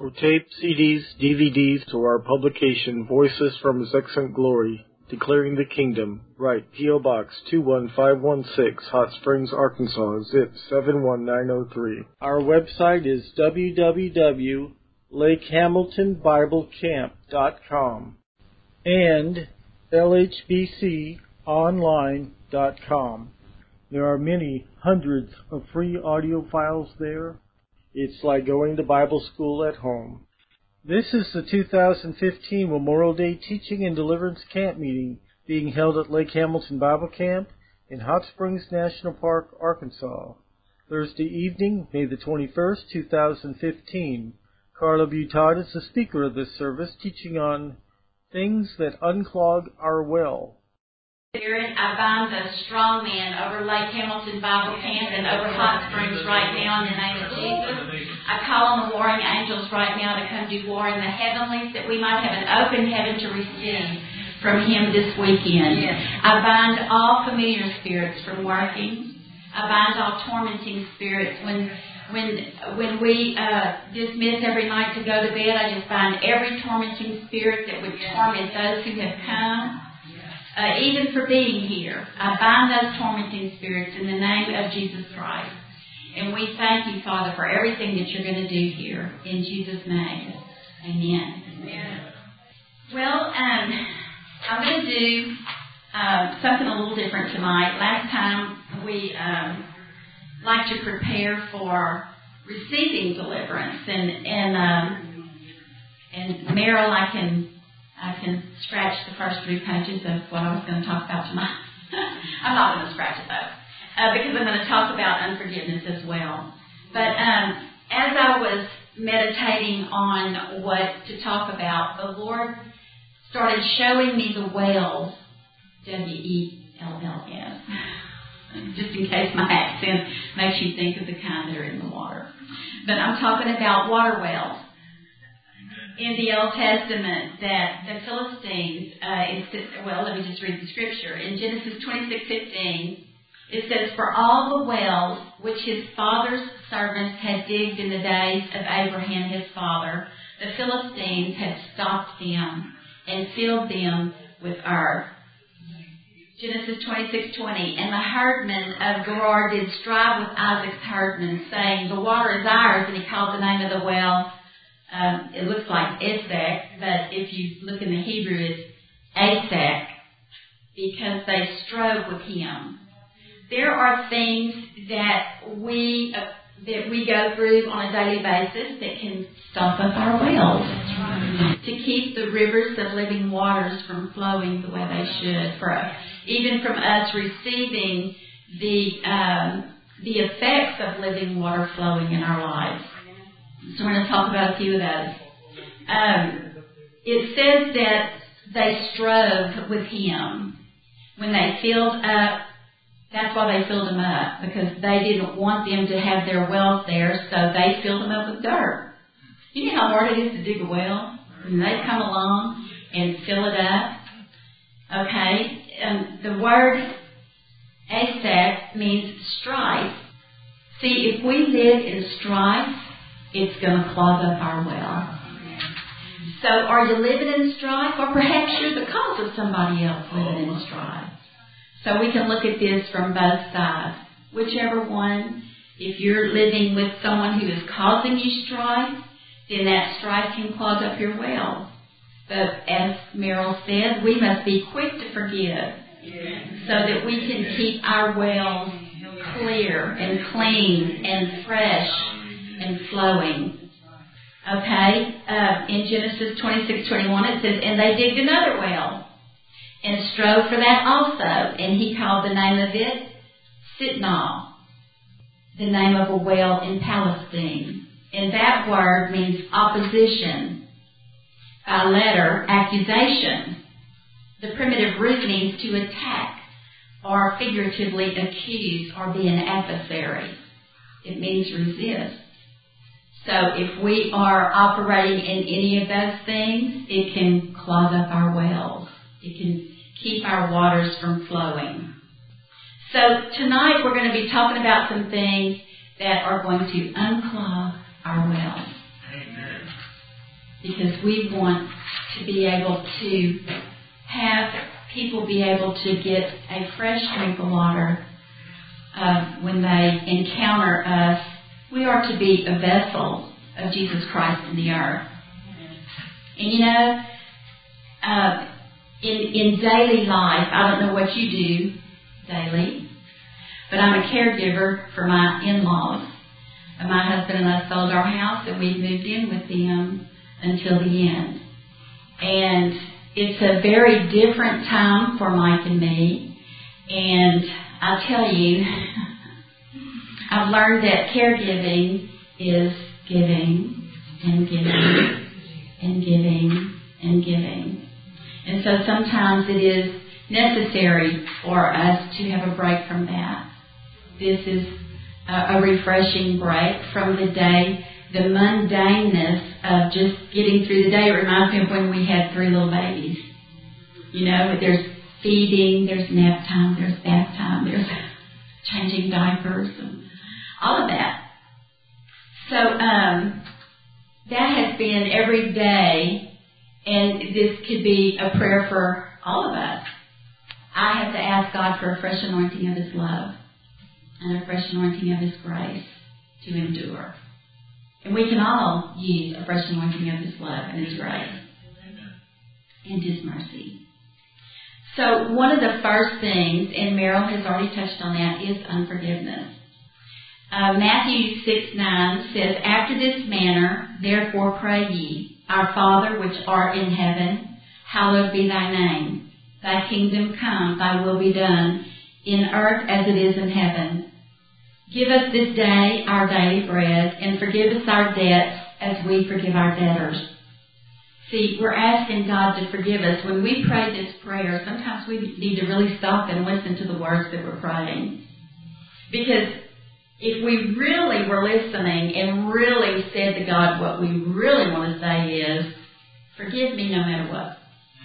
For tape, CDs, DVDs, or our publication, Voices from His Excellent Glory, Declaring the Kingdom, write P.O. Box 21516, Hot Springs, Arkansas, zip 71903. Our website is www.lakehamiltonbiblecamp.com and lhbconline.com. There are many hundreds of free audio files there. It's like going to Bible school at home. This is the 2015 Memorial Day Teaching and Deliverance Camp Meeting being held at Lake Hamilton Bible Camp in Hot Springs National Park, Arkansas. Thursday evening, May the 21st, 2015. Carla Butod is the speaker of this service, teaching on things that unclog our well. Spirit, I bind the strong man over Lake Hamilton Bible Camp and over Hot Springs right now in the name of Jesus. I call on the warring angels right now to come do war in the heavenlies that we might have an open heaven to receive from Him this weekend. I bind all familiar spirits from working. I bind all tormenting spirits. When we dismiss every night to go to bed, I just bind every tormenting spirit that would torment those who have come. Even for being here, I bind those tormenting spirits in the name of Jesus Christ. And we thank you, Father, for everything that you're going to do here. In Jesus' name. Amen. Amen. Well, I'm going to do something a little different tonight. Last time we like to prepare for receiving deliverance. And Meryl, I can scratch the first 3 pages of what I was going to talk about tonight. I'm not going to scratch it, though, because I'm going to talk about unforgiveness as well. But as I was meditating on what to talk about, the Lord started showing me the wells, W-E-L-L-S, just in case my accent makes you think of the kind that are in the water. But I'm talking about water wells. In the Old Testament, that the Philistines, let me just read the scripture. In Genesis 26:15, it says, "For all the wells which his father's servants had digged in the days of Abraham his father, the Philistines had stopped them and filled them with earth." Genesis 26:20, "And the herdmen of Gerar did strive with Isaac's herdmen, saying, The water is ours. And he called the name of the well, it looks like Esek, but if you look in the Hebrew, it's Asek, because they strove with him." There are things that we go through on a daily basis that can stop up our wells, to keep the rivers of living waters from flowing the way they should, even from us receiving the effects of living water flowing in our lives. So we're going to talk about a few of those. It says that they strove with him. When they filled up, that's why they filled them up, because they didn't want them to have their wells there, so they filled them up with dirt. You know how hard it is to dig a well? And they come along and fill it up. Okay, the word Asek means strife. See, if we live in strife, it's going to clog up our well. So are you living in strife? Or perhaps you're the cause of somebody else living in strife. So we can look at this from both sides. Whichever one, if you're living with someone who is causing you strife, then that strife can clog up your well. But as Meryl said, we must be quick to forgive so that we can keep our wells clear and clean and fresh and flowing. Okay, in Genesis 26:21 it says, "And they digged another well, and strove for that also. And he called the name of it Sitnah, the name of a well in Palestine." And that word means opposition. By letter, accusation. The primitive root means to attack, or figuratively accuse, or be an adversary. It means resist. So if we are operating in any of those things, it can clog up our wells. It can keep our waters from flowing. So tonight we're going to be talking about some things that are going to unclog our wells. Amen. because we want to be able to have people be able to get a fresh drink of water when they encounter us. We are to be a vessel of Jesus Christ in the earth. And you know, in daily life, I don't know what you do daily, but I'm a caregiver for my in-laws. My husband and I sold our house and we've moved in with them until the end. And it's a very different time for Mike and me. And I'll tell you, I've learned that caregiving is giving and giving and giving and giving. And so sometimes it is necessary for us to have a break from that. This is a refreshing break from the day, the mundaneness of just getting through the day. It reminds me of when we had 3 little babies. You know, there's feeding, there's nap time, there's bath time, there's changing diapers, and all of that. So that has been every day, and this could be a prayer for all of us. I have to ask God for a fresh anointing of His love and a fresh anointing of His grace to endure. And we can all use a fresh anointing of His love and His grace and His mercy. So one of the first things, and Meryl has already touched on that, is unforgiveness. Matthew 6:9 says, "After this manner, therefore pray ye, Our Father which art in heaven, hallowed be thy name. Thy kingdom come, thy will be done, in earth as it is in heaven. Give us this day our daily bread, and forgive us our debts as we forgive our debtors." See, we're asking God to forgive us. When we pray this prayer, sometimes we need to really stop and listen to the words that we're praying. Because if we really were listening and really said to God what we really want to say is, forgive me no matter what.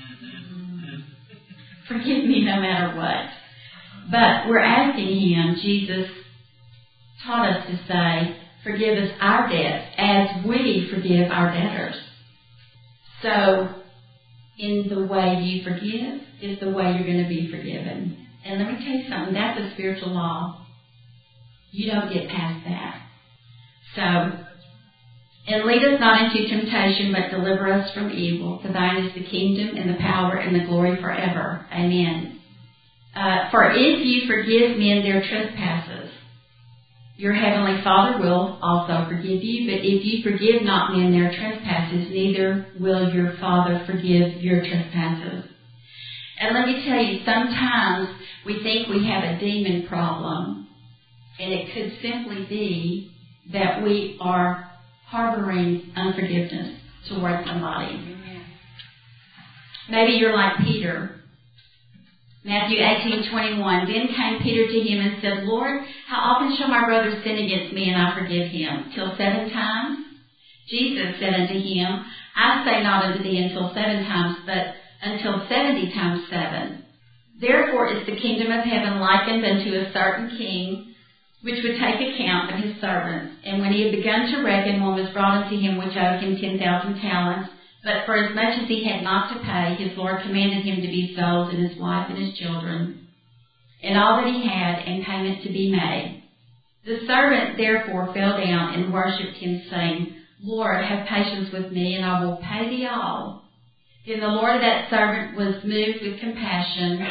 Forgive me no matter what. But we're asking Him, Jesus taught us to say, forgive us our debts as we forgive our debtors. So, in the way you forgive is the way you're going to be forgiven. And let me tell you something, that's a spiritual law. You don't get past that. So, and lead us not into temptation, but deliver us from evil. For thine is the kingdom and the power and the glory forever. Amen. For if you forgive men their trespasses, your heavenly Father will also forgive you. But if you forgive not men their trespasses, neither will your Father forgive your trespasses. And let me tell you, sometimes we think we have a demon problem, and it could simply be that we are harboring unforgiveness towards somebody. Maybe you're like Peter. Matthew 18:21. Then came Peter to him and said, Lord, how often shall my brother sin against me and I forgive him? Till 7 times? Jesus said unto him, I say not unto thee until 7 times, but until 70 times 7. Therefore is the kingdom of heaven likened unto a certain king, which would take account of his servants. And when he had begun to reckon, one was brought unto him which owed him 10,000 talents. But for as much as he had not to pay, his Lord commanded him to be sold, and his wife and his children, and all that he had, and payment to be made. The servant therefore fell down and worshipped him, saying, Lord, have patience with me, and I will pay thee all. Then the Lord of that servant was moved with compassion,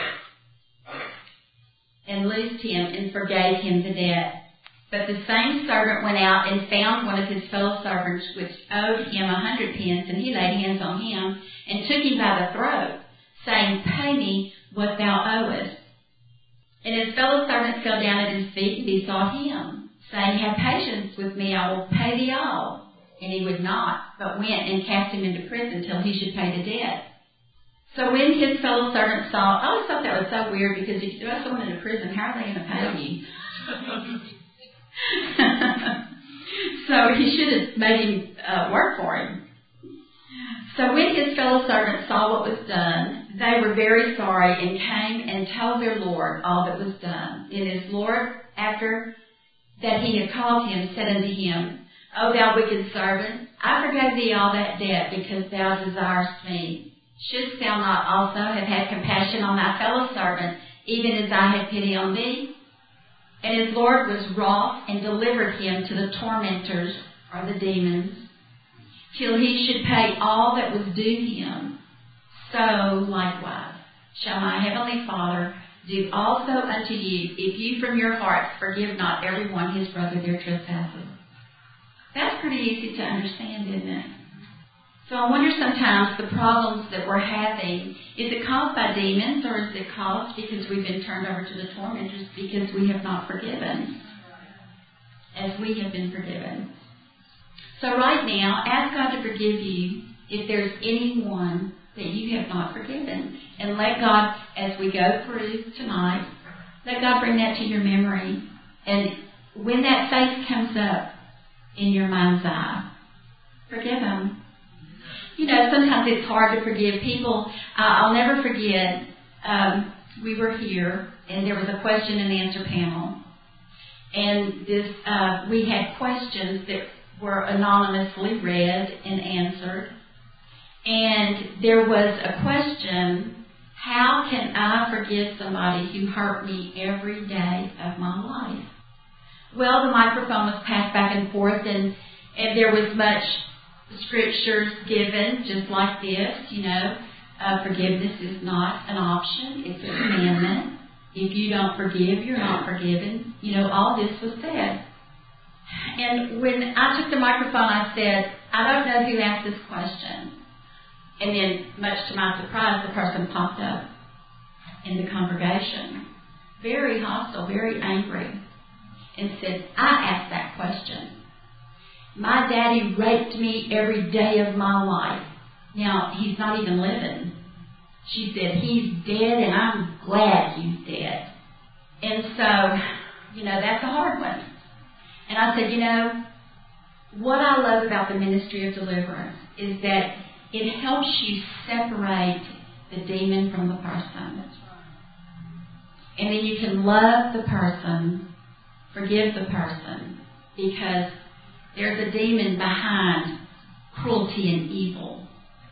and loosed him, and forgave him the debt. But the same servant went out and found one of his fellow servants which owed him 100 pence, and he laid hands on him and took him by the throat, saying, Pay me what thou owest. And his fellow servant fell down at his feet and besought him, saying, Have patience with me, I will pay thee all. And he would not, but went and cast him into prison till he should pay the debt. So when his fellow servants saw, I always thought that was so weird, because if you throw someone into prison, how are they going to pay you? So he should have made him work for him. So when his fellow servants saw what was done, they were very sorry, and came and told their Lord all that was done. And his Lord, after that he had called him, said unto him, O thou wicked servant, I forgave thee all that debt because thou desirest me. Shouldst thou not also have had compassion on thy fellow servant, even as I had pity on thee? And his Lord was wroth and delivered him to the tormentors, or the demons, till he should pay all that was due him. So likewise shall my heavenly Father do also unto you, if you from your hearts forgive not every one his brother their trespasses. That's pretty easy to understand, isn't it? So I wonder sometimes the problems that we're having, is it caused by demons, or is it caused because we've been turned over to the tormentors because we have not forgiven as we have been forgiven? So right now, ask God to forgive you if there's anyone that you have not forgiven. And let God, as we go through tonight, let God bring that to your memory. And when that face comes up in your mind's eye, forgive them. You know, sometimes it's hard to forgive people. I'll never forget, we were here, and there was a question and answer panel. And we had questions that were anonymously read and answered. And there was a question, how can I forgive somebody who hurt me every day of my life? Well, the microphone was passed back and forth, and there was much scriptures given, just like this, you know. Forgiveness is not an option, it's a commandment. If you don't forgive, you're not forgiven. You know, all this was said. And when I took the microphone, I said, I don't know who asked this question. And then, much to my surprise, the person popped up in the congregation, very hostile, very angry, and said, I asked that question. My daddy raped me every day of my life. Now, he's not even living. She said, he's dead, and I'm glad he's dead. And so, you know, that's a hard one. And I said, you know, what I love about the ministry of deliverance is that it helps you separate the demon from the person. And then you can love the person, forgive the person, because there's a demon behind cruelty and evil.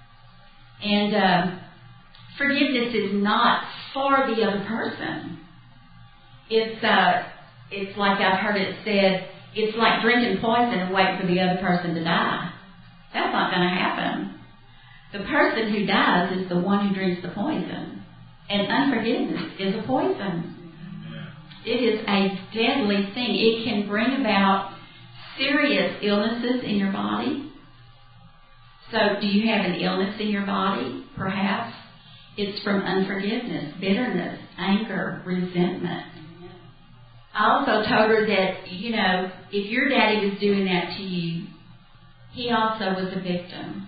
And forgiveness is not for the other person. It's like I've heard it said, it's like drinking poison and waiting for the other person to die. That's not going to happen. The person who dies is the one who drinks the poison. And unforgiveness is a poison. It is a deadly thing. It can bring about serious illnesses in your body. So do you have an illness in your body? Perhaps it's from unforgiveness, bitterness, anger, resentment. I also told her that, you know, if your daddy was doing that to you, he also was a victim.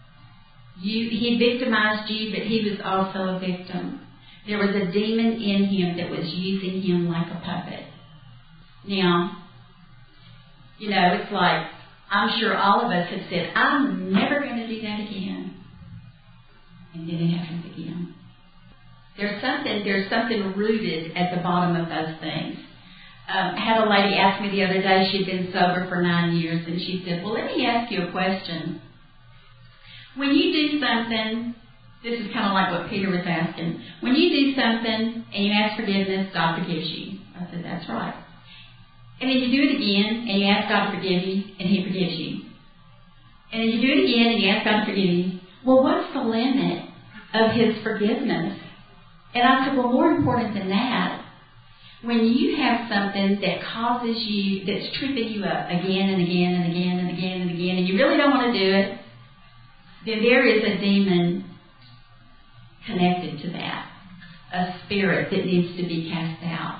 He victimized you, but he was also a victim. There was a demon in him that was using him like a puppet. Now, you know, it's like, I'm sure all of us have said, I'm never going to do that again. And then it happens again. There's something rooted at the bottom of those things. I had a lady ask me the other day, she'd been sober for 9 years, and she said, well, let me ask you a question. When you do something, this is kind of like what Peter was asking. When you do something and you ask forgiveness, God forgives you. I said, that's right. And then you do it again and you ask God to forgive you, and He forgives you. And then you do it again and you ask God to forgive you. Well, what's the limit of His forgiveness? And I said, well, more important than that, when you have something that causes you, that's tripping you up again and again and again and again and again, and you really don't want to do it, then there is a demon connected to that, a spirit that needs to be cast out.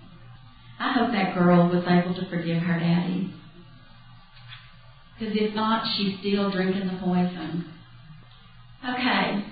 I hope that girl was able to forgive her daddy. Because if not, she's still drinking the poison. Okay.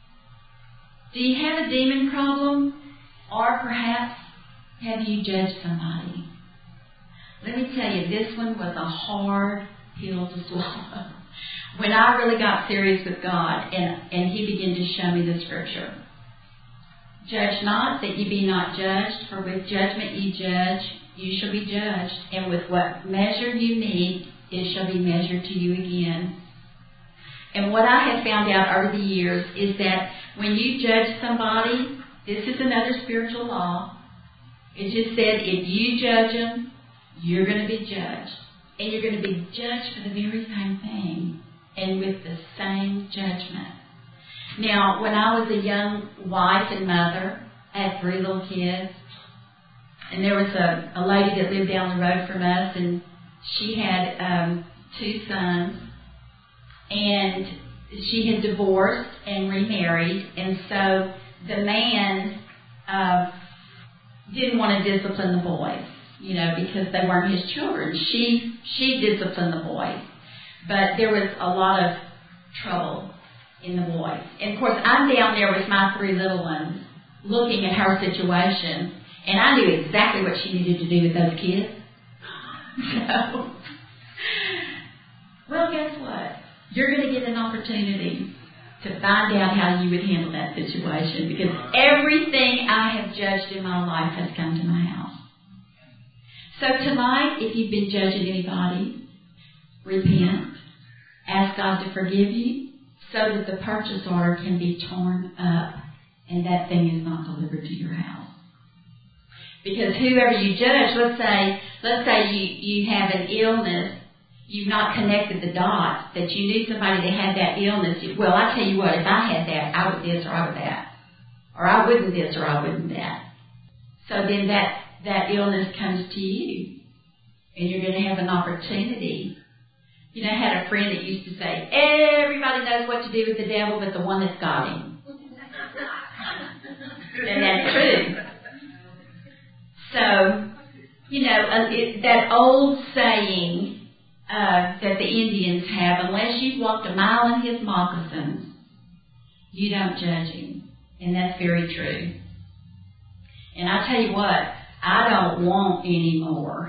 Do you have a demon problem? Or perhaps have you judged somebody? Let me tell you, this one was a hard pill to swallow. When I really got serious with God and He began to show me the scripture. Judge not that ye be not judged, for with judgment ye judge, you shall be judged. And with what measure you meet, it shall be measured to you again. And what I have found out over the years is that when you judge somebody, this is another spiritual law. It just said if you judge them, you're going to be judged. And you're going to be judged for the very same thing and with the same judgment. Now, when I was a young wife and mother, I had 3 little kids. And there was a lady that lived down the road from us, and she had 2 sons. And she had divorced and remarried, and so the man didn't want to discipline the boys, because they weren't his children. She disciplined the boys, but there was a lot of trouble in the boys. And of course, I'm down there with my 3 little ones, looking at her situation, and I knew exactly what she needed to do with those kids. So, well, guess what? You're going to get an opportunity to find out how you would handle that situation, because everything I have judged in my life has come to my house. So tonight, if you've been judging anybody, repent, ask God to forgive you, so that the purchase order can be torn up and that thing is not delivered to your house. Because whoever you judge, let's say you have an illness, you've not connected the dots, that you knew somebody that had that illness. Well, I tell you what, if I had that, I would this or I would that. Or I wouldn't this or I wouldn't that. So then that illness comes to you. And you're going to have an opportunity. I had a friend that used to say, everybody knows what to do with the devil but the one that's got him. And that's true. So, that old saying that the Indians have, unless you've walked a mile in his moccasins, you don't judge him. And that's very true. And I tell you what, I don't want any more.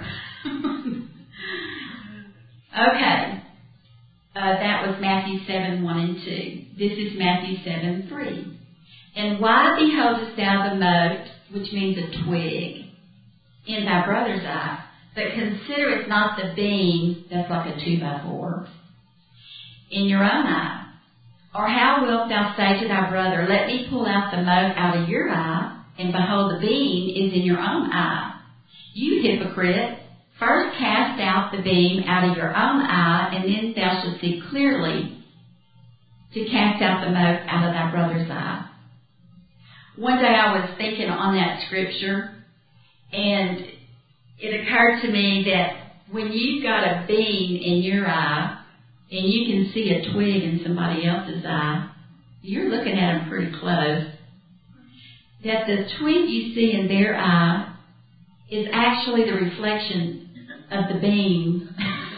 Okay. That was Matthew 7, 1 and 2. This is Matthew 7, 3. And why beholdest thou the mote, which means a twig, in thy brother's eye, but considerest not the beam, that's like a 2x4, in your own eye? Or how wilt thou say to thy brother, let me pull out the mote out of your eye, and behold, the beam is in your own eye? You hypocrite, first cast out the beam out of your own eye, and then thou shalt see clearly to cast out the mote out of thy brother's eye. One day I was thinking on that scripture, and it occurred to me that when you've got a beam in your eye, and you can see a twig in somebody else's eye, you're looking at them pretty close. That the twig you see in their eye is actually the reflection of the beam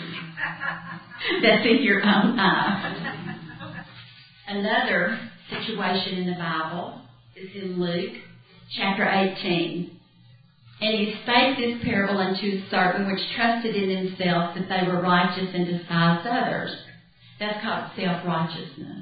that's in your own eye. Another situation in the Bible is in Luke chapter 18. And he spake this parable unto a certain which trusted in themselves that they were righteous and despised others. That's called self-righteousness.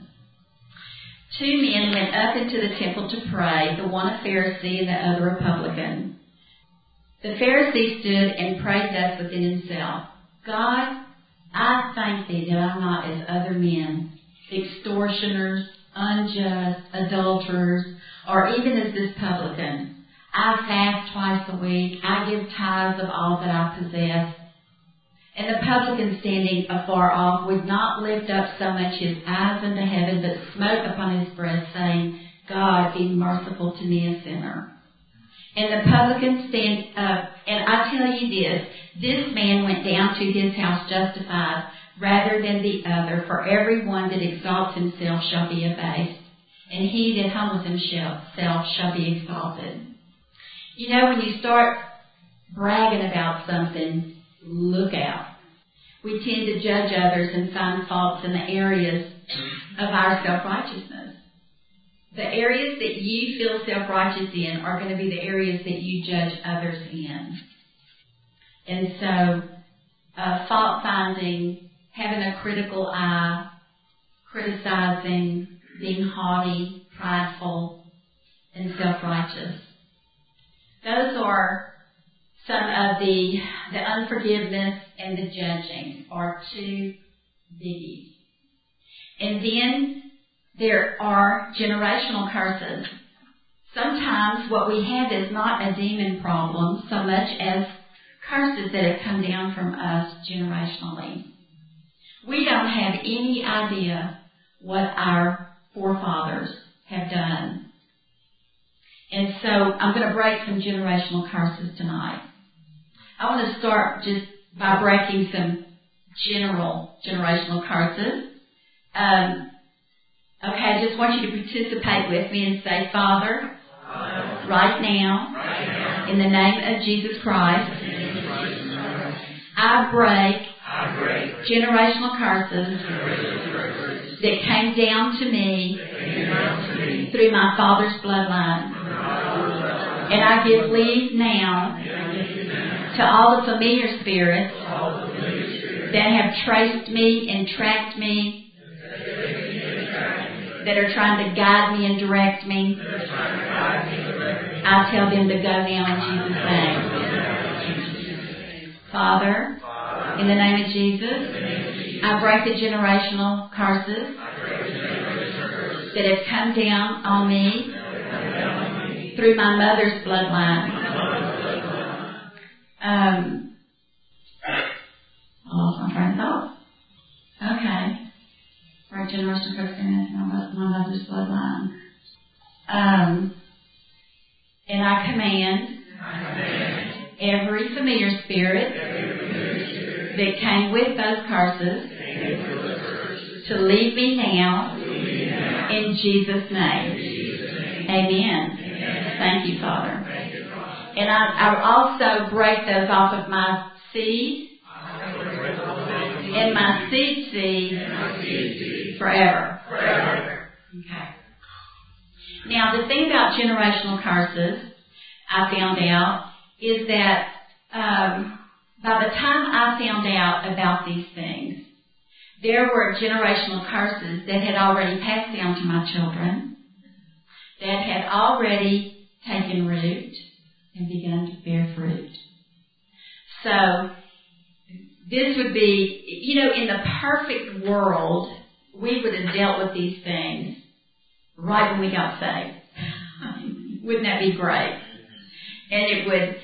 2 men went up into the temple to pray, the one a Pharisee and the other a publican. The Pharisee stood and prayed thus within himself, God, I thank thee that I'm not as other men, extortioners, unjust, adulterers, or even as this publican. I fast twice a week. I give tithes of all that I possess. And the publican, standing afar off, would not lift up so much his eyes unto heaven, but smote upon his breast, saying, God, be merciful to me, a sinner. And the publican stand up, and I tell you this man went down to his house justified rather than the other, for every one that exalts himself shall be abased, and he that humbles himself shall be exalted. When you start bragging about something, look out. We tend to judge others and find faults in the areas of our self-righteousness. The areas that you feel self-righteous in are going to be the areas that you judge others in. And so, fault-finding, having a critical eye, criticizing, being haughty, prideful, and self-righteous. Those are some of the unforgiveness and the judging are two biggies. And then there are generational curses. Sometimes what we have is not a demon problem so much as curses that have come down from us generationally. We don't have any idea what our forefathers have done. And so I'm going to break some generational curses tonight. I want to start just by breaking some general generational curses. Okay, I just want you to participate with me and say, Father, right now, in the name of Jesus Christ, I break generational curses that came down to me through my father's bloodline. And I give leave now to all the familiar spirits that have traced me and tracked me, that are trying to guide me and direct me. I tell them to go now in Jesus' name. Father, in the name of Jesus, I break the generational curses that have come down on me through my mother's bloodline. I lost my train of thought. Okay. Break generational curses from my mother's bloodline. And I command every familiar spirit that came with those curses to leave me now in Jesus' name. Amen. Thank you, Father. And I also break those off of my seed and my seed forever. Okay. Now, the thing about generational curses, I found out, is that by the time I found out about these things, there were generational curses that had already passed down to my children, that had already taken root and begun to bear fruit. So, this would be, in the perfect world, we would have dealt with these things right when we got saved. Wouldn't that be great? And it would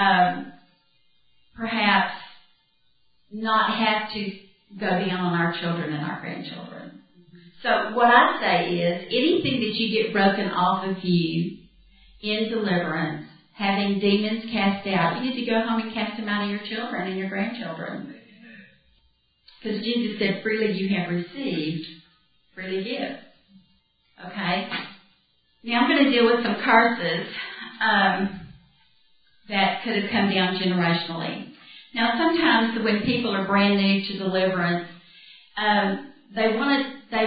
perhaps not have to go down on our children and our grandchildren. So what I say is, anything that you get broken off of you in deliverance, having demons cast out, you need to go home and cast them out of your children and your grandchildren. Because Jesus said, freely you have received, freely give. Okay? Now I'm going to deal with some curses that could have come down generationally. Now sometimes when people are brand new to deliverance, they want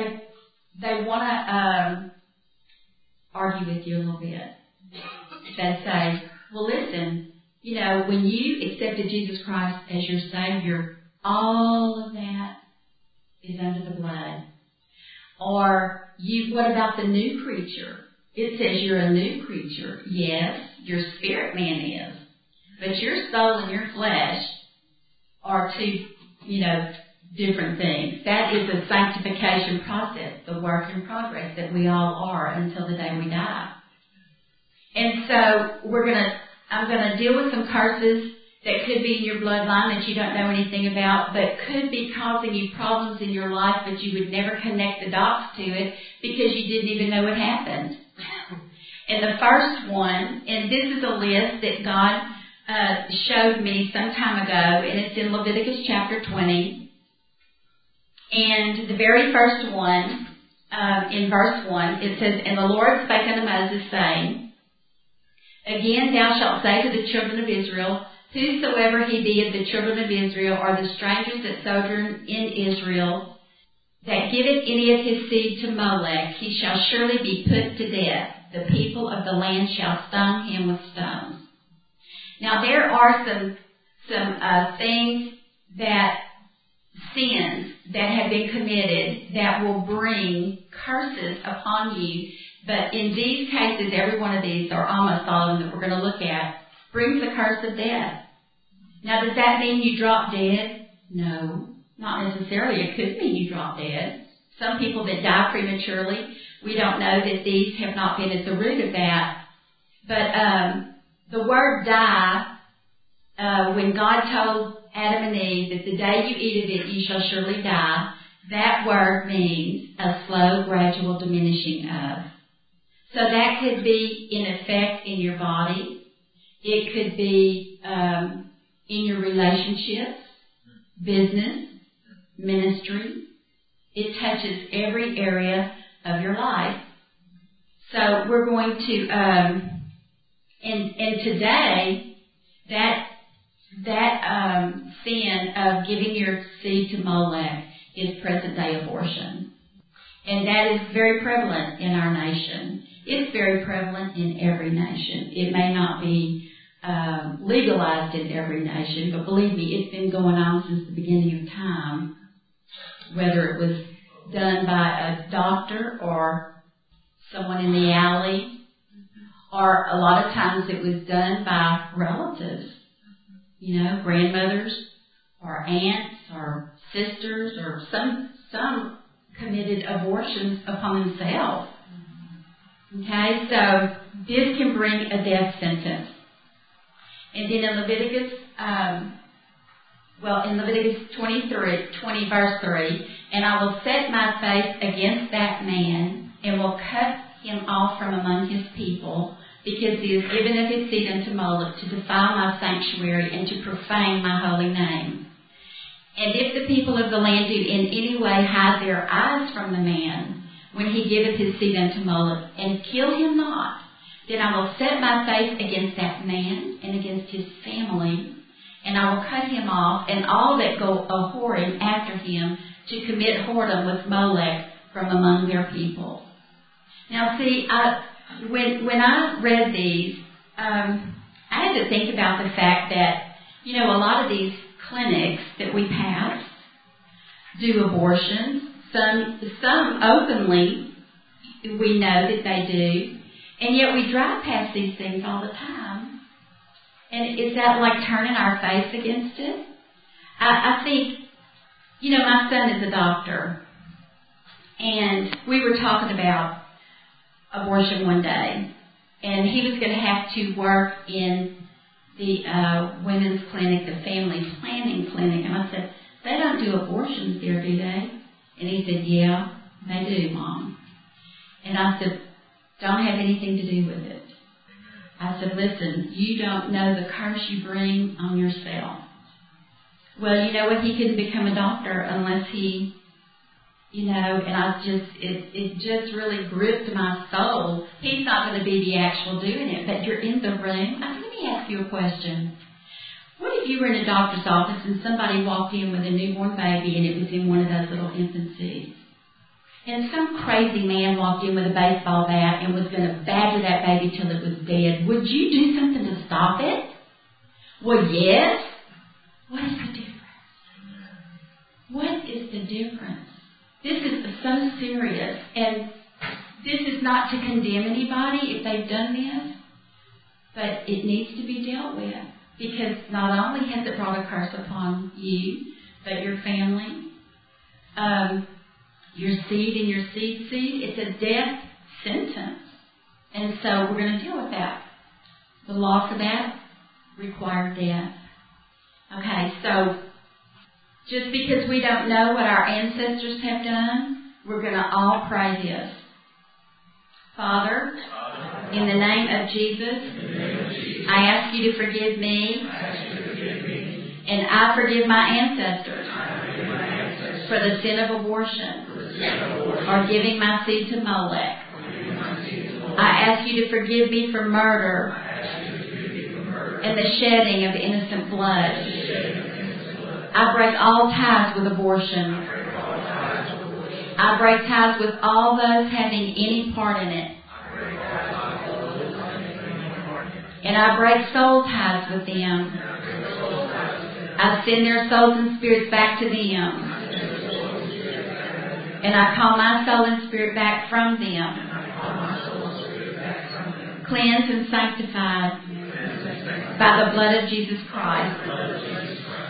to argue with you a little bit. They say, well, listen, when you accepted Jesus Christ as your Savior, all of that is under the blood. Or, what about the new creature? It says you're a new creature. Yes, your spirit man is. But your soul and your flesh are two, different things. That is a sanctification process, the work in progress that we all are until the day we die. And so I'm gonna deal with some curses that could be in your bloodline that you don't know anything about, but could be causing you problems in your life, but you would never connect the dots to it because you didn't even know it happened. And the first one, and this is a list that God showed me some time ago, and it's in Leviticus chapter 20. And the very first one, in verse 1, it says, And the Lord spake unto Moses, saying, Again thou shalt say to the children of Israel, Whosoever he be of the children of Israel, or the strangers that sojourn in Israel, that giveth any of his seed to Molech, he shall surely be put to death. The people of the land shall stone him with stones. Now there are some things sins that have been committed that will bring curses upon you. But in these cases, every one of these, or almost all of them that we're going to look at, brings the curse of death. Now, does that mean you drop dead? No, not necessarily. It could mean you drop dead. Some people that die prematurely, we don't know that these have not been at the root of that. But the word die, when God told Adam and Eve that the day you eat of it, you shall surely die, that word means a slow, gradual diminishing of. So that could be in effect in your body. It could be in your relationships, business, ministry. It touches every area of your life. So we're going to, and today, that sin of giving your seed to Molech is present-day abortion. And that is very prevalent in our nation. It's very prevalent in every nation. It may not be legalized in every nation, but believe me, it's been going on since the beginning of time, whether it was done by a doctor or someone in the alley, or a lot of times it was done by relatives, grandmothers or aunts or sisters, or some committed abortions upon themselves. Okay, so this can bring a death sentence. And then in Leviticus, in Leviticus 20 verse 3, and I will set my face against that man, and will cut him off from among his people, because he has given of his seed unto Moloch to defile my sanctuary and to profane my holy name. And if the people of the land do in any way hide their eyes from the man, when he giveth his seed unto Moloch, and kill him not, then I will set my face against that man and against his family, and I will cut him off, and all that go a-whoring after him to commit whoredom with Molech from among their people. Now see, when I read these, I had to think about the fact that, a lot of these clinics that we pass do abortions. Some openly, we know that they do, and yet we drive past these things all the time. And is that like turning our face against it? I think, my son is a doctor, and we were talking about abortion one day, and he was going to have to work in the women's clinic, the family planning clinic, and I said, they don't do abortions there, do they? And he said, yeah, they do, Mom. And I said, don't have anything to do with it. I said, listen, you don't know the curse you bring on yourself. Well, you know what? He couldn't become a doctor unless he, and it just really gripped my soul. He's not going to be the actual doing it, but you're in the room. Let me ask you a question. What if you were in a doctor's office and somebody walked in with a newborn baby and it was in one of those little infancies? And some crazy man walked in with a baseball bat and was going to badger that baby till it was dead. Would you do something to stop it? Well, yes. What is the difference? What is the difference? This is so serious, and this is not to condemn anybody if they've done this, but it needs to be dealt with, because not only has it brought a curse upon you, but your family, your seed and your seed. It's a death sentence, and so we're going to deal with that. The law for that required death. Okay, so just because we don't know what our ancestors have done, we're going to all pray this. Father, in the name of Jesus, I ask you to forgive me, and I forgive my ancestors for the sin of abortion or giving my seed to Molech. I ask you to forgive me for murder and the shedding of innocent blood. I break all ties with abortion. I break ties with all those having any part in it. And I break soul ties with them. I send their souls and spirits back to them. And I call my soul and spirit back from them. Cleansed and sanctified by the blood of Jesus Christ.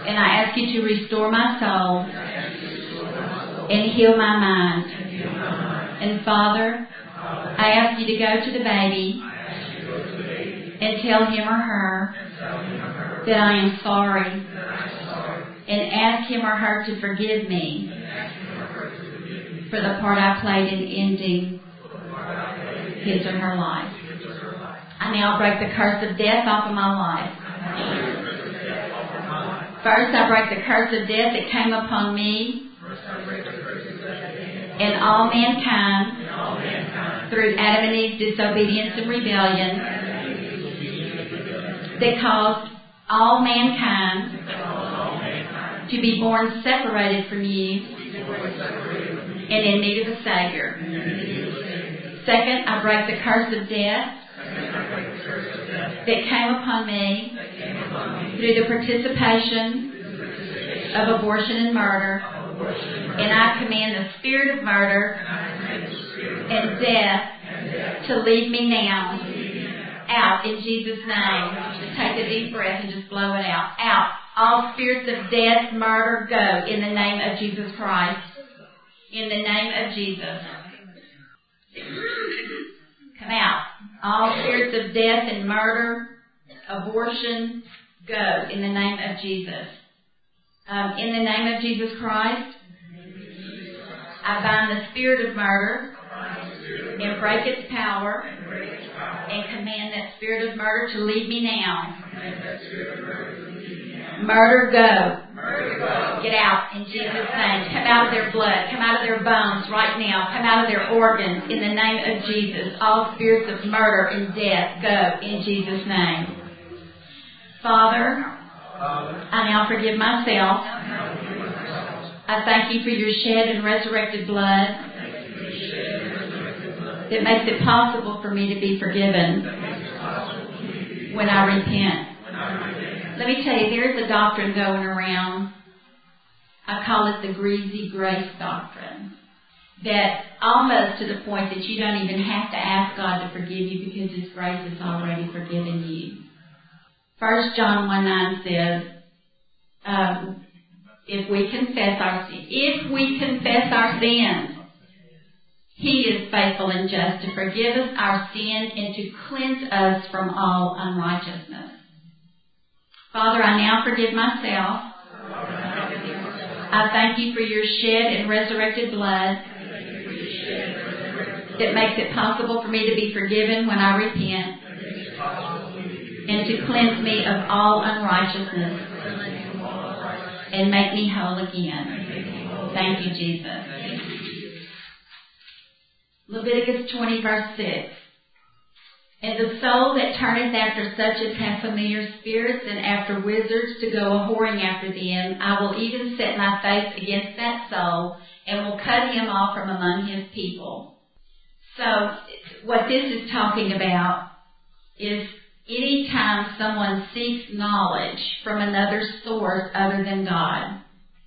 And I ask you to restore my soul and heal my mind. And Father, I ask you to go to the baby and tell him or her that I am sorry, and ask him or her to forgive me for the part I played in ending his or her life. I now break the curse of death off of my life. First, I break the curse of death that came upon me and all mankind through Adam and Eve's disobedience and rebellion that caused all mankind to be born separated from you and in need of a Savior. Second, I break the curse of death that came upon me through the participation of abortion and murder. And I command the spirit of murder and death to leave me now. Out in Jesus' name. Just take a deep breath and just blow it out. Out. All spirits of death, murder, go in the name of Jesus Christ. In the name of Jesus. Come out. All spirits of death and murder, abortion, go in the name of Jesus. In the name of Jesus Christ, I bind the spirit of murder and break its power and command that spirit of murder to leave me now. Murder, go. Get out in Jesus' name. Come out of their blood. Come out of their bones right now. Come out of their organs in the name of Jesus. All spirits of murder and death, go in Jesus' name. Father, I now forgive myself. I thank you for your shed and resurrected blood that makes it possible for me to be forgiven when I repent. Let me tell you, there's a doctrine going around. I call it the greasy grace doctrine. That almost to the point that you don't even have to ask God to forgive you because His grace has already forgiven you. 1 John 1:9 says, if we confess our sins, He is faithful and just to forgive us our sin and to cleanse us from all unrighteousness. Father, I now forgive myself. I thank you for your shed and resurrected blood that makes it possible for me to be forgiven when I repent and to cleanse me of all unrighteousness and make me whole again. Thank you, Jesus. Leviticus 20, verse 6. And the soul that turneth after such as have familiar spirits and after wizards to go a-whoring after them, I will even set my face against that soul and will cut him off from among his people. So what this is talking about is any time someone seeks knowledge from another source other than God,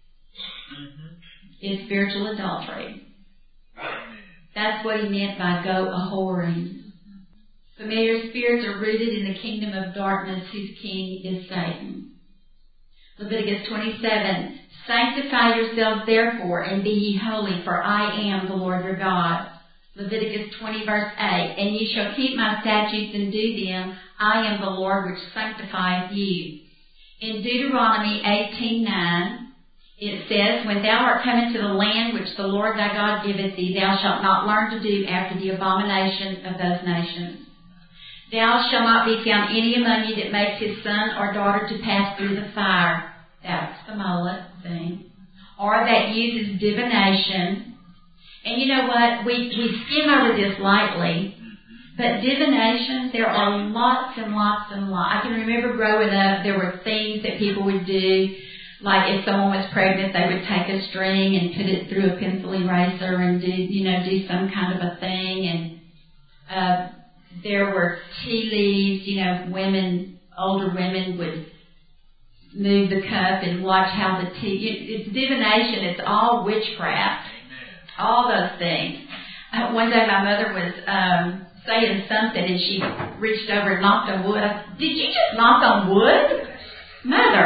is spiritual adultery. That's what he meant by go a-whoring. Familiar spirits are rooted in the kingdom of darkness whose king is Satan. Leviticus 27, sanctify yourselves therefore and be ye holy, for I am the Lord your God. Leviticus 20, verse 8, and ye shall keep my statutes and do them. I am the Lord which sanctifieth you. In Deuteronomy 18:9, it says, when thou art come into the land which the Lord thy God giveth thee, thou shalt not learn to do after the abomination of those nations. Thou shalt not be found any among you that makes his son or daughter to pass through the fire. That's the mullet thing. Or that uses divination. And you know what? We skim over this lightly. But divination, there are lots and lots and lots. I can remember growing up, there were things that people would do. Like if someone was pregnant, they would take a string and put it through a pencil eraser and do some kind of a thing. And there were tea leaves, older women would move the cup and watch how the tea, it's divination, it's all witchcraft, all those things. One day my mother was saying something and she reached over and knocked on wood. Did you just knock on wood? Mother,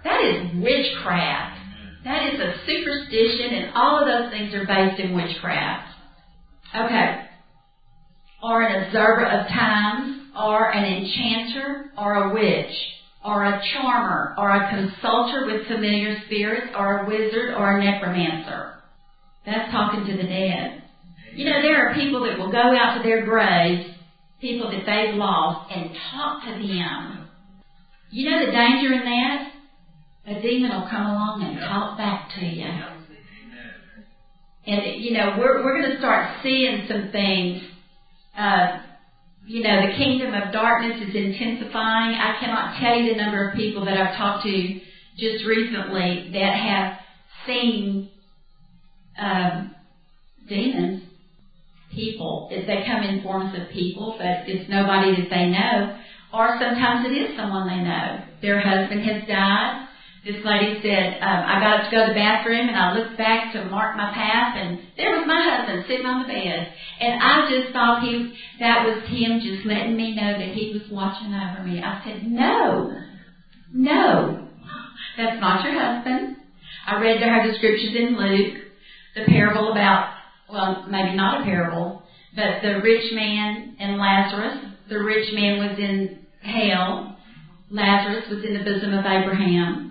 That is witchcraft. That is a superstition, and all of those things are based in witchcraft. Okay. Or an observer of times, or an enchanter, or a witch, or a charmer, or a consulter with familiar spirits, or a wizard, or a necromancer. That's talking to the dead. You know, there are people that will go out to their graves, people that they've lost, and talk to them. You know the danger in that? A demon will come along and talk back to you. And, you know, we're going to start seeing some things. You know, the kingdom of darkness is intensifying. I cannot tell you the number of people that I've talked to just recently that have seen demons, people. They come in forms of people, but it's nobody that they know. Or sometimes it is someone they know. Their husband has died. This lady said, I got up to go to the bathroom, and I looked back to mark my path, and there was my husband sitting on the bed. And I just thought that was him just letting me know that he was watching over me. I said, no, that's not your husband. I read to her the scriptures in Luke, the parable about, well, maybe not a parable, but the rich man and Lazarus. The rich man was in hell. Lazarus was in the bosom of Abraham.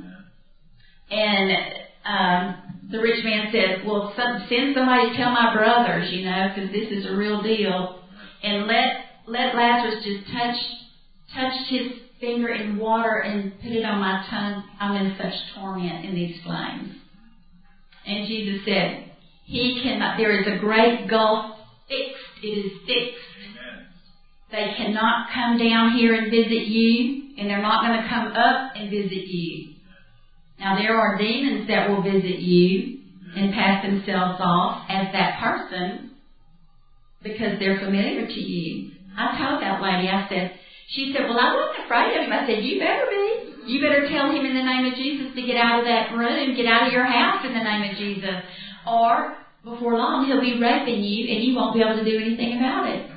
And the rich man said, well, send somebody to tell my brothers, you know, because this is a real deal. And let Lazarus just touch his finger in water and put it on my tongue. I'm in such torment in these flames. And Jesus said, he cannot, there is a great gulf fixed. It is fixed. Amen. They cannot come down here and visit you, and they're not going to come up and visit you. Now, there are demons that will visit you and pass themselves off as that person because they're familiar to you. I told that lady, she said, well, I wasn't afraid of him. I said, you better be. You better tell him in the name of Jesus to get out of that room, get out of your house in the name of Jesus. Or, before long, he'll be raping you and you won't be able to do anything about it.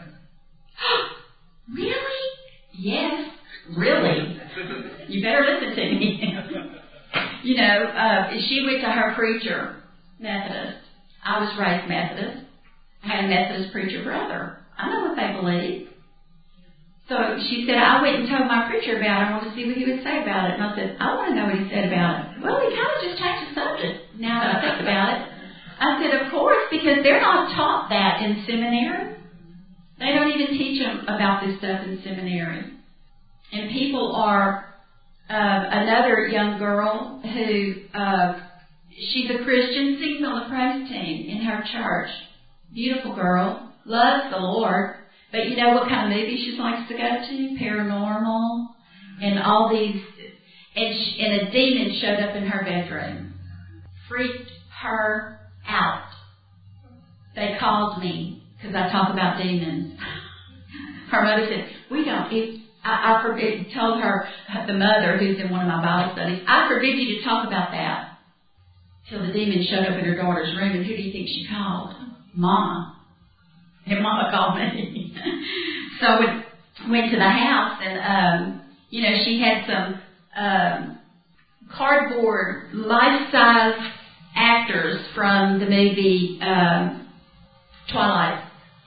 Really? Yes, really. You better listen to me. You know, she went to her preacher, Methodist. I was raised Methodist. I had a Methodist preacher brother. I know what they believe. So she said, I went and told my preacher about it. I wanted to see what he would say about it. And I said, I want to know what he said about it. Well, he kind of just changed the subject now that I think about it. I said, of course, because they're not taught that in seminary. They don't even teach them about this stuff in seminary. And people are... another young girl who, she's a Christian, sings on the praise team in her church. Beautiful girl, loves the Lord. But you know what kind of movies she likes to go to? Paranormal and all these. And a demon showed up in her bedroom. Freaked her out. They called me because I talk about demons. Her mother said, we don't eat. I told her, the mother who's in one of my Bible studies, I forbid you to talk about that. Till the demon showed up in her daughter's room, and who do you think she called? Mama. And Mama called me. So I went to the house, and, you know, she had some cardboard, life-size actors from the movie Twilight.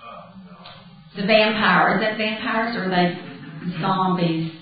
The vampire. Is that vampires, or are they... zombies.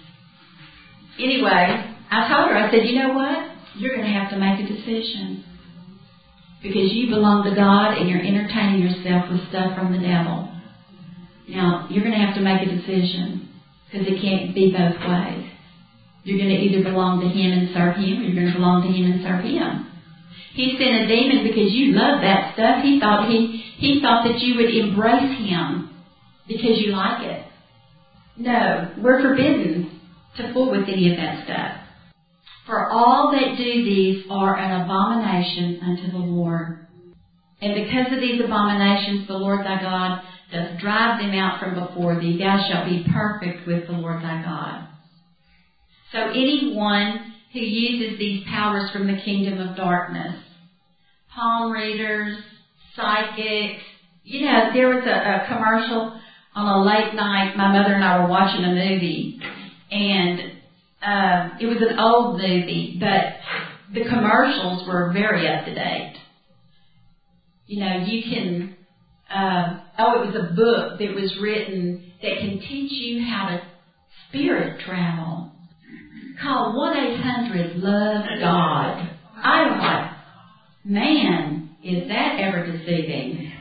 Anyway, I told her, I said, you know what? You're going to have to make a decision. Because you belong to God and you're entertaining yourself with stuff from the devil. Now, you're going to have to make a decision. Because it can't be both ways. You're going to either belong to him and serve him, or you're going to belong to him and serve him. He sent a demon because you love that stuff. He thought that you would embrace him because you like it. No, we're forbidden to fool with any of that stuff. For all that do these are an abomination unto the Lord. And because of these abominations, the Lord thy God doth drive them out from before thee. Thou shalt be perfect with the Lord thy God. So anyone who uses these powers from the kingdom of darkness, palm readers, psychics, you know, there was a commercial on a late night. My mother and I were watching a movie, and it was an old movie, but the commercials were very up to date. You know, you can, it was a book that was written that can teach you how to spirit travel. Call 1-800-LOVE-GOD. I was like, man, is that ever deceiving?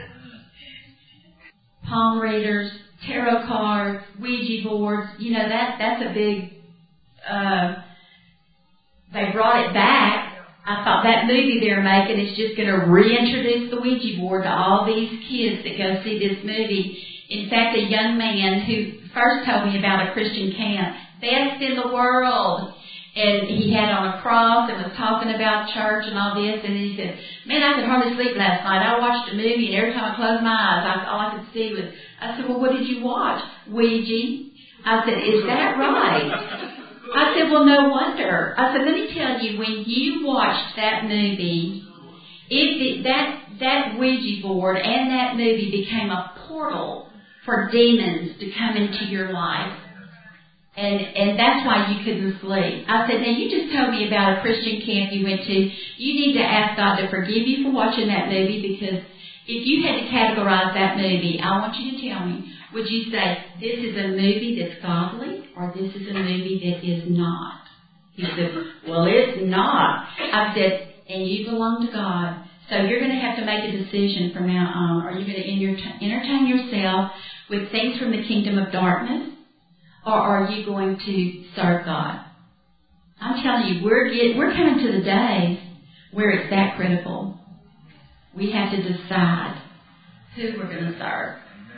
Palm readers, tarot cards, Ouija boards, you know, that's a big, they brought it back. I thought that movie they're making is just going to reintroduce the Ouija board to all these kids that go see this movie. In fact, a young man who first told me about a Christian camp, best in the world, and he had on a cross and was talking about church and all this, and then he said, man, I could hardly sleep last night. I watched a movie, and every time I closed my eyes, all I could see was, I said, well, what did you watch? Ouija. I said, is that right? I said, well, no wonder. I said, let me tell you, when you watched that movie, that Ouija board and that movie became a portal for demons to come into your life. And that's why you couldn't sleep. I said, now you just told me about a Christian camp you went to. You need to ask God to forgive you for watching that movie, because if you had to categorize that movie, I want you to tell me, would you say this is a movie that's godly or this is a movie that is not? He said, well, it's not. I said, and you belong to God. So you're going to have to make a decision from now on. Are you going to entertain yourself with things from the kingdom of darkness, or are you going to serve God? I'm telling you, we're coming to the days where it's that critical. We have to decide who we're going to serve.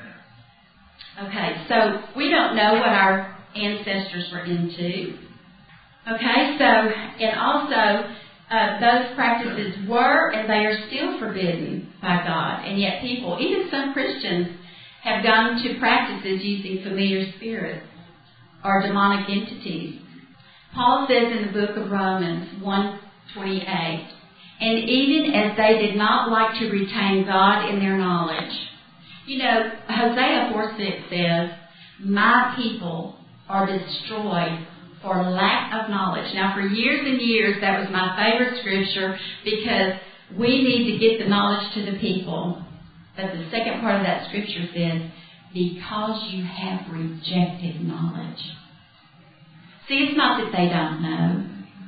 Okay, so we don't know what our ancestors were into. Okay, so, and also, those practices were and they are still forbidden by God. And yet people, even some Christians, have gone to practices using familiar spirits or demonic entities. Paul says in the book of Romans 1:28, and even as they did not like to retain God in their knowledge. You know, Hosea 4:6 says, my people are destroyed for lack of knowledge. Now, for years and years, that was my favorite scripture, because we need to get the knowledge to the people. But the second part of that scripture says, because you have rejected knowledge. See, it's not that they don't know.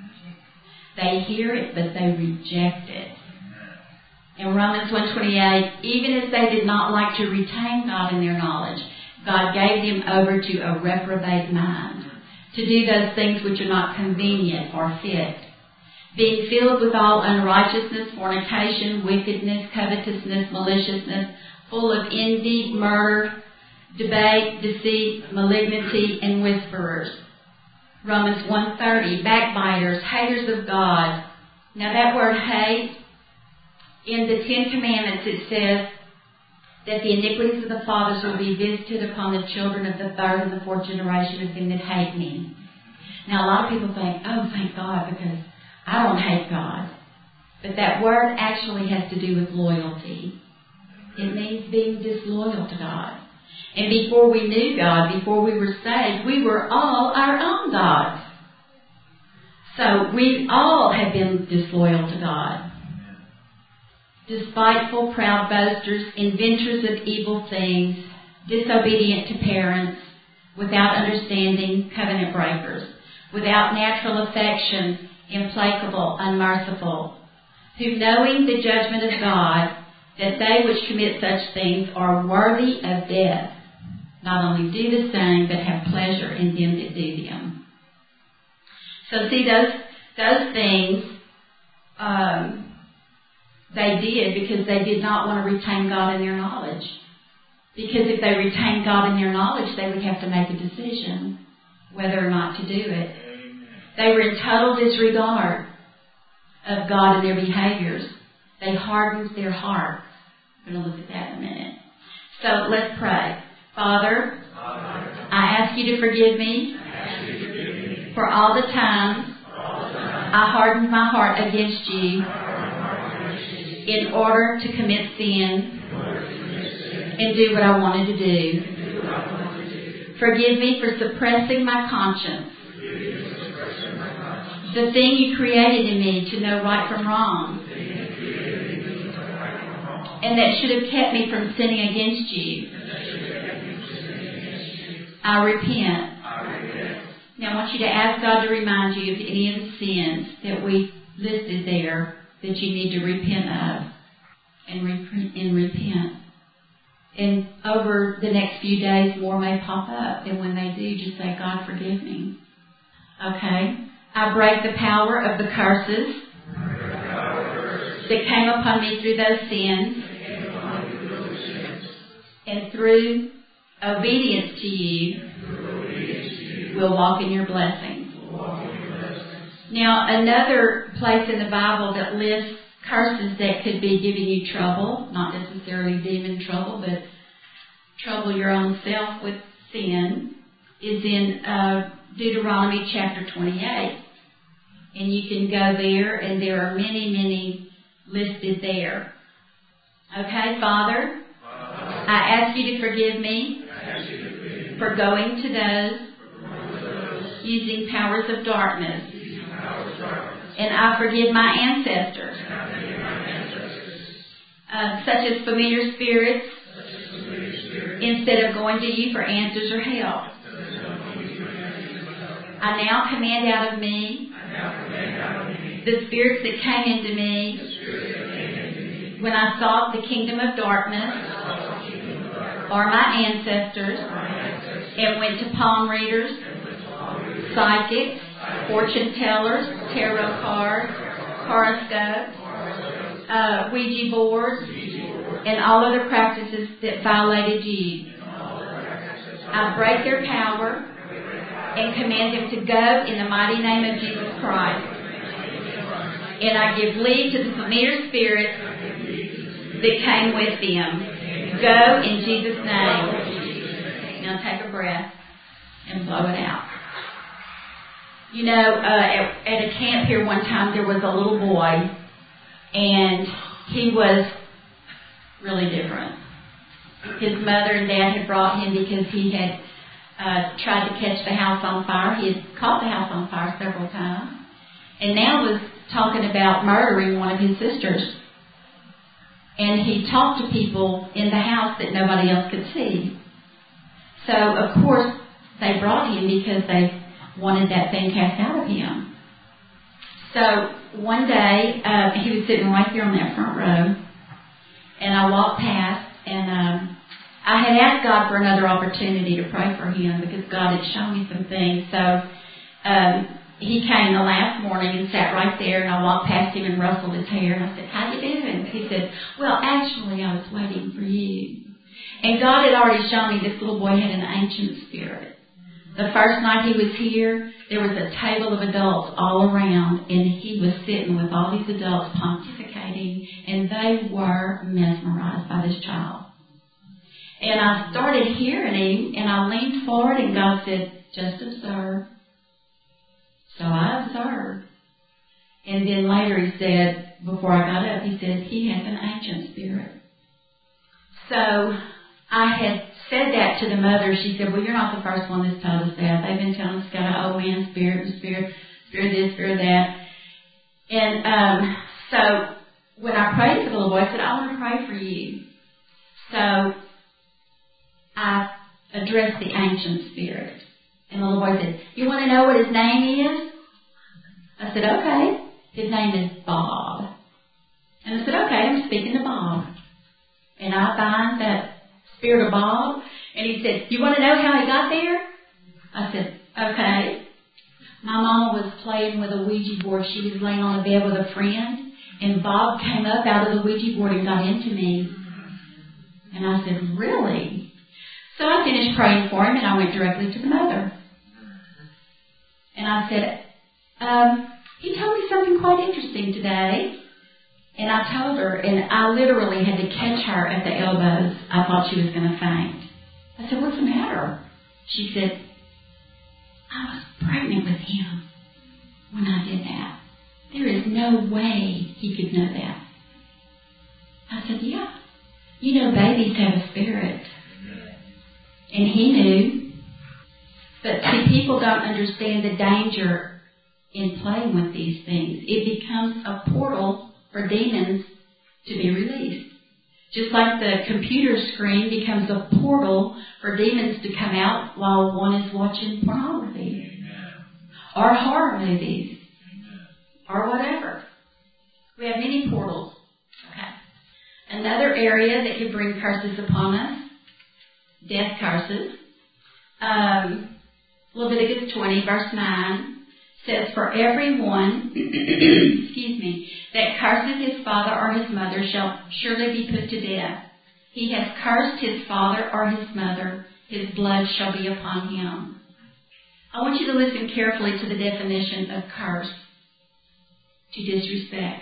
They hear it, but they reject it. In Romans 1:28, even as they did not like to retain God in their knowledge, God gave them over to a reprobate mind, to do those things which are not convenient or fit, being filled with all unrighteousness, fornication, wickedness, covetousness, maliciousness, full of envy, murder, debate, deceit, malignity, and whisperers. Romans 1:30, backbiters, haters of God. Now that word hate, in the Ten Commandments it says that the iniquities of the fathers will be visited upon the children of the third and the fourth generation of them that hate me. Now a lot of people think, oh, thank God, because I don't hate God. But that word actually has to do with loyalty. It means being disloyal to God. And before we knew God, before we were saved, we were all our own gods. So we all have been disloyal to God. Despiteful, proud boasters, inventors of evil things, disobedient to parents, without understanding, covenant breakers, without natural affection, implacable, unmerciful, who knowing the judgment of God, that they which commit such things are worthy of death, not only do the same, but have pleasure in them that do them. So see, those things they did because they did not want to retain God in their knowledge. Because if they retained God in their knowledge, they would have to make a decision whether or not to do it. They were in total disregard of God and their behaviors. They hardened their hearts. We're going to look at that in a minute. So let's pray. Father, I ask you to forgive me for all the times I hardened my heart against you in order to commit sin and do what I wanted to do. Forgive me for suppressing my conscience the thing you created in me to know right from wrong, and that should have kept me from sinning against you. I repent. Now I want you to ask God to remind you of any of the sins that we listed there that you need to repent of and repent. And over the next few days, more may pop up. And when they do, just say, God, forgive me. Okay? I break the power of the curses that came upon me through those sins. And through obedience to you, we'll walk in your blessings. Now, another place in the Bible that lists curses that could be giving you trouble, not necessarily demon trouble, but trouble your own self with sin, is in Deuteronomy chapter 28. And you can go there, and there are many, many listed there. Okay, Father, I ask you to forgive me for going to those using powers of darkness. And I forgive my ancestors, such as familiar spirits, instead of going to you for answers or help. I now command out of me the spirits that came into me when I sought the kingdom of darkness, or my ancestors, and went to palm readers, psychics, fortune tellers, tarot cards, horoscopes, Ouija boards, and all other practices that violated you. I break their power and command them to go in the mighty name of Jesus Christ. And I give leave to the familiar spirits that came with them. Go in Jesus' name. Now take a breath and blow it out. You know, at a camp here one time, there was a little boy, and he was really different. His mother and dad had brought him because he had tried to catch the house on fire. He had caught the house on fire several times, and now was talking about murdering one of his sisters. And he talked to people in the house that nobody else could see. So, of course, they brought him because they wanted that thing cast out of him. So one day, he was sitting right there on that front row, and I walked past, and I had asked God for another opportunity to pray for him because God had shown me some things. So he came the last morning and sat right there, and I walked past him and rustled his hair, and I said, "How you doing?" He said, "Well, actually, I was waiting for you." And God had already shown me this little boy had an ancient spirit. The first night he was here, there was a table of adults all around, and he was sitting with all these adults pontificating, and they were mesmerized by this child. And I started hearing him, and I leaned forward, and God said, "Just observe." So I observed. And then later he said, before I got up, he said, "He has an ancient spirit." So I had said that to the mother. She said, "Well, you're not the first one that's told us that. They've been telling us it's got an old man spirit, and spirit this, spirit that." And so when I prayed for the little boy, I said, "I want to pray for you." So I addressed the ancient spirit. And the little boy said, "You want to know what his name is?" I said, "Okay." His name is Bob. And I said, "Okay, I'm speaking to Bob." And I bind that spirit of Bob. And he said, "You want to know how he got there?" I said, "Okay." My mama was playing with a Ouija board. She was laying on a bed with a friend. And Bob came up out of the Ouija board and got into me. And I said, "Really?" So I finished praying for him, and I went directly to the mother. And I said, "He told me something quite interesting today." And I told her, and I literally had to catch her at the elbows. I thought she was going to faint. I said, "What's the matter?" She said, "I was pregnant with him when I did that. There is no way he could know that." I said, "Yeah. You know, babies have a spirit." And he knew. But see, people don't understand the danger in playing with these things. It becomes a portal for demons to be released. Just like the computer screen becomes a portal for demons to come out while one is watching pornography. Amen. Or horror movies. Amen. Or whatever. We have many portals. Okay. Another area that could bring curses upon us, death curses. Leviticus 20, verse 9 says, "For everyone that curses his father or his mother shall surely be put to death. He has cursed his father or his mother, his blood shall be upon him." I want you to listen carefully to the definition of curse. To disrespect.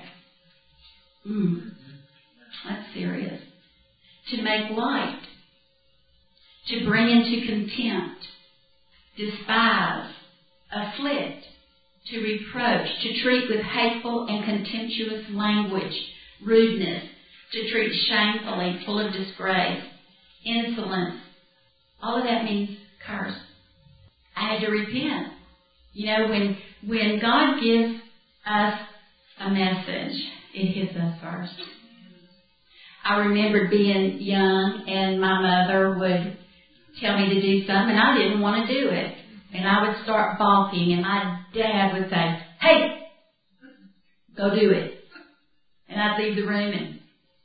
That's serious. To make light. To bring into contempt. Despise. Afflict. To reproach, to treat with hateful and contemptuous language, rudeness, to treat shamefully, full of disgrace, insolence. All of that means curse. I had to repent. You know, when God gives us a message, it hits us first. I remembered being young and my mother would tell me to do something and I didn't want to do it. And I would start balking, and my dad would say, "Hey, go do it." And I'd leave the room and,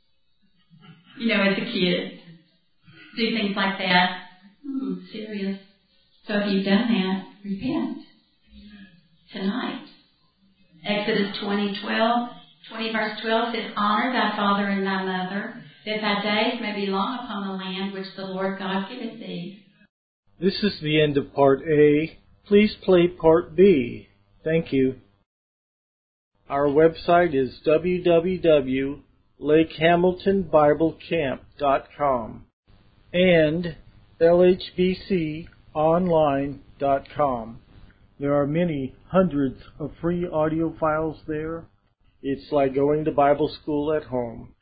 as a kid, do things like that. Serious. So if you've done that, repent. Tonight. Exodus 20 verse 12 says, "Honor thy father and thy mother, that thy days may be long upon the land which the Lord God giveth thee." This is the end of Part A. Please play Part B. Thank you. Our website is www.lakehamiltonbiblecamp.com and lhbconline.com. There are many hundreds of free audio files there. It's like going to Bible school at home.